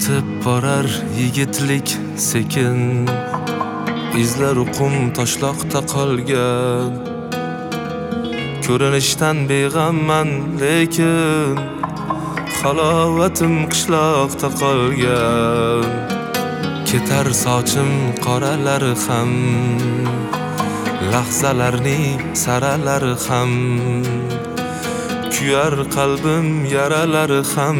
Yitib borar yigitlik sekin, izlari qum toshloqda qolgan. Ko'rinishdan beg'amman lekin halovatim qishloqda qolgan. Ketar sochim qoralari ham, lahzalarning saralari ham, kuyar qalbim yaralari ham,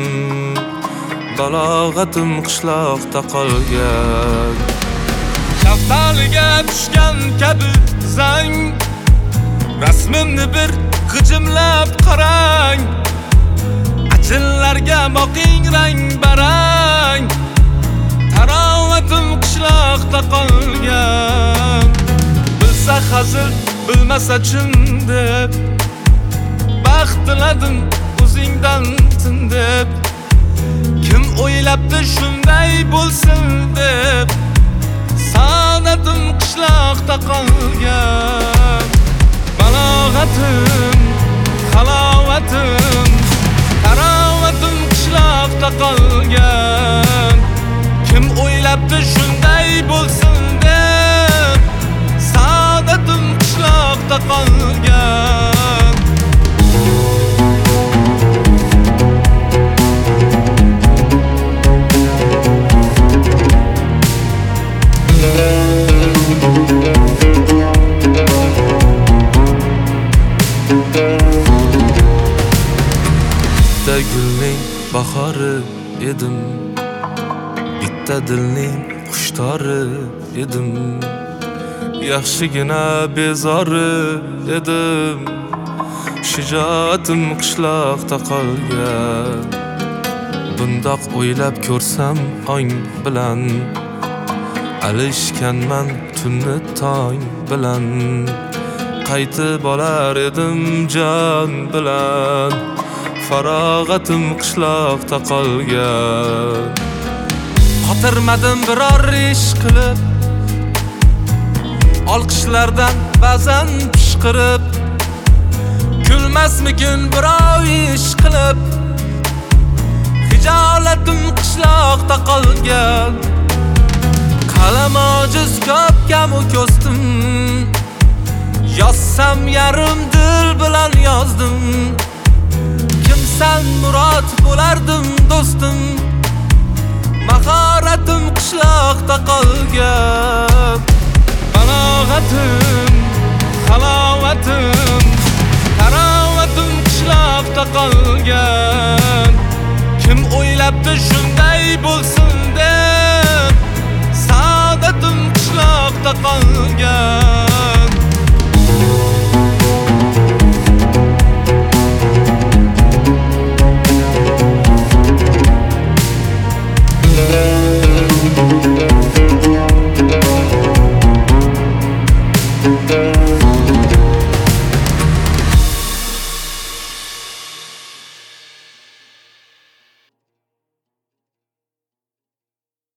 balog'atim qishloqda qolgan. Shaftaliga tushgan kabi zang, rasmimni bir g'ijimlab qarang. Ajinlarga boqing rang barang, tarovatim qishloqda qolgan. Bilsa hazil, bilmasa chin deb, baxt tiladim o'zingdan tin deb. Kim o'ylabdi shunday bo'lsin deb, saodatim qishloqda qolgan. Balog'atim, halovatim, tarovatim qishloqda qolgan. Kim o'ylabdi shunday bo'lsin deb, saodatim qishloqda qolgan. Bitta gulning bahori edim, bitta dilning qushtori edim. Yaxshigina bezori edim, shijoatim qishloqda qolgan. Bundoq o'ylab ko'rsam ong bilan, alishganman tunni tong bilan. Qaytib olar edim jon bilan, farog'atim qishloqda qolgan. Xotirmadim biror ish qilib, olqishlardan ba'zan pishqirib. Kulmasmikin birov ish qilib, hijolatim qishloqda qolgan. Qalam ojiz ko'p kamu ko'stim, yozsam yarim dil bilan yozdim. Kimsan murod bo'lardim do'stim, mahoratim qishloqda qolgan. Balog'atim, halovatim, tarovatim qishloqda qolgan. Kim o'ylabdi shunday bo'lsin